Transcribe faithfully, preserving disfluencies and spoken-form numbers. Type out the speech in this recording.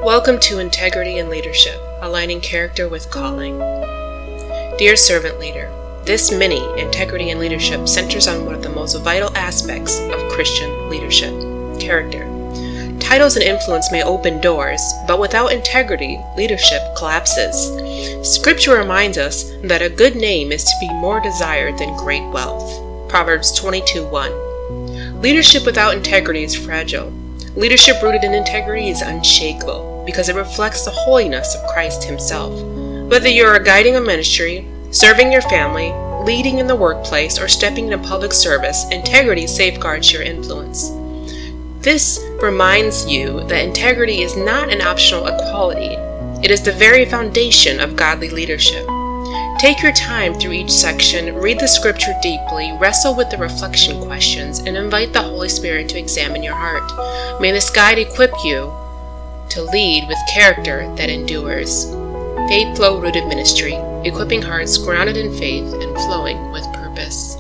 Welcome to Integrity and Leadership, aligning character with calling. Dear Servant Leader, this mini, Integrity and Leadership, centers on one of the most vital aspects of Christian leadership, character. Titles and influence may open doors, but without integrity, leadership collapses. Scripture reminds us that a good name is to be more desired than great wealth. Proverbs twenty-two one. Leadership without integrity is fragile. Leadership rooted in integrity is unshakable because it reflects the holiness of Christ Himself. Whether you are guiding a ministry, serving your family, leading in the workplace, or stepping into public service, integrity safeguards your influence. This reminds you that integrity is not an optional quality. It is the very foundation of godly leadership. Take your time through each section, read the scripture deeply, wrestle with the reflection questions, and invite the Holy Spirit to examine your heart. May this guide equip you to lead with character that endures. Faith Flow Rooted Ministry, equipping hearts grounded in faith and flowing with purpose.